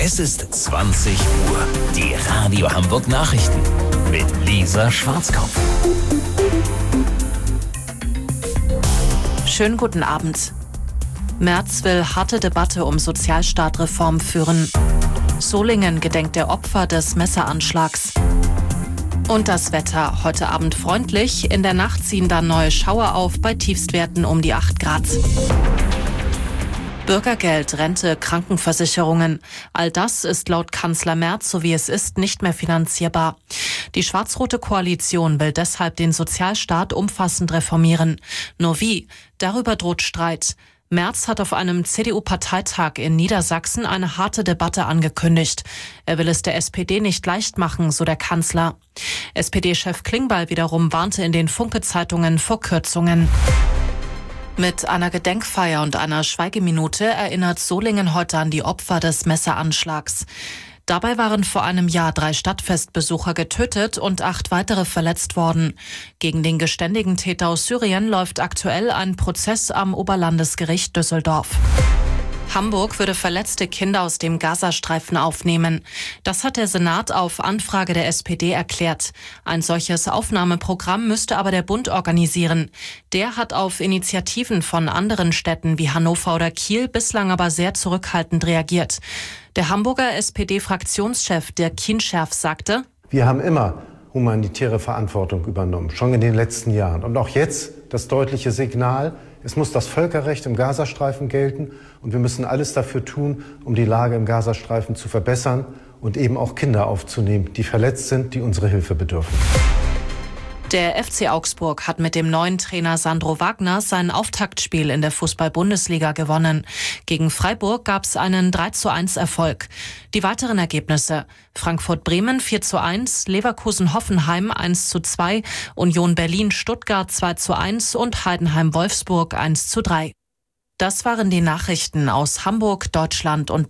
Es ist 20 Uhr. Die Radio Hamburg Nachrichten mit Lisa Schwarzkopf. Schönen guten Abend. Merz will harte Debatte um Sozialstaatreform führen. Solingen gedenkt der Opfer des Messeranschlags. Und das Wetter. Heute Abend freundlich. In der Nacht ziehen dann neue Schauer auf bei Tiefstwerten um die 8 Grad. Bürgergeld, Rente, Krankenversicherungen. All das ist laut Kanzler Merz, so wie es ist, nicht mehr finanzierbar. Die schwarz-rote Koalition will deshalb den Sozialstaat umfassend reformieren. Nur wie? Darüber droht Streit. Merz hat auf einem CDU-Parteitag in Niedersachsen eine harte Debatte angekündigt. Er will es der SPD nicht leicht machen, so der Kanzler. SPD-Chef Klingbeil wiederum warnte in den Funke-Zeitungen vor Kürzungen. Mit einer Gedenkfeier und einer Schweigeminute erinnert Solingen heute an die Opfer des Messeranschlags. Dabei waren vor einem Jahr 3 Stadtfestbesucher getötet und 8 weitere verletzt worden. Gegen den geständigen Täter aus Syrien läuft aktuell ein Prozess am Oberlandesgericht Düsseldorf. Hamburg würde verletzte Kinder aus dem Gazastreifen aufnehmen. Das hat der Senat auf Anfrage der SPD erklärt. Ein solches Aufnahmeprogramm müsste aber der Bund organisieren. Der hat auf Initiativen von anderen Städten wie Hannover oder Kiel bislang aber sehr zurückhaltend reagiert. Der Hamburger SPD-Fraktionschef Dirk Kienscherf sagte: Wir haben immer humanitäre Verantwortung übernommen, schon in den letzten Jahren. Und auch jetzt das deutliche Signal: Es muss das Völkerrecht im Gazastreifen gelten und wir müssen alles dafür tun, um die Lage im Gazastreifen zu verbessern und eben auch Kinder aufzunehmen, die verletzt sind, die unsere Hilfe bedürfen. Der FC Augsburg hat mit dem neuen Trainer Sandro Wagner sein Auftaktspiel in der Fußball-Bundesliga gewonnen. Gegen Freiburg gab es einen 3:1 Erfolg. Die weiteren Ergebnisse: Frankfurt-Bremen 4:1, Leverkusen-Hoffenheim 1:2, Union Berlin-Stuttgart 2:1 und Heidenheim-Wolfsburg 1:3. Das waren die Nachrichten aus Hamburg, Deutschland und